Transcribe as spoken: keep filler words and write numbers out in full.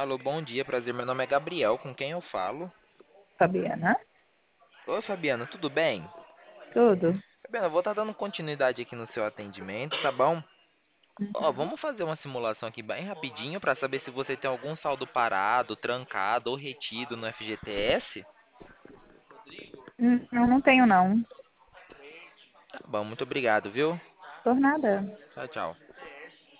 Alô, bom dia, prazer. Meu nome é Gabriel, com quem eu falo? Fabiana, Oi, Fabiana, tudo bem? tudo? Fabiana, eu vou estar dando continuidade aqui no seu atendimento, tá bom? Ó, Uhum. vamos fazer uma simulação aqui bem rapidinho para saber se você tem algum saldo parado, trancado ou retido no F G T S. Hum, Eu não tenho, não. Tá bom, muito obrigado, viu? Por nada. Tchau, tchau.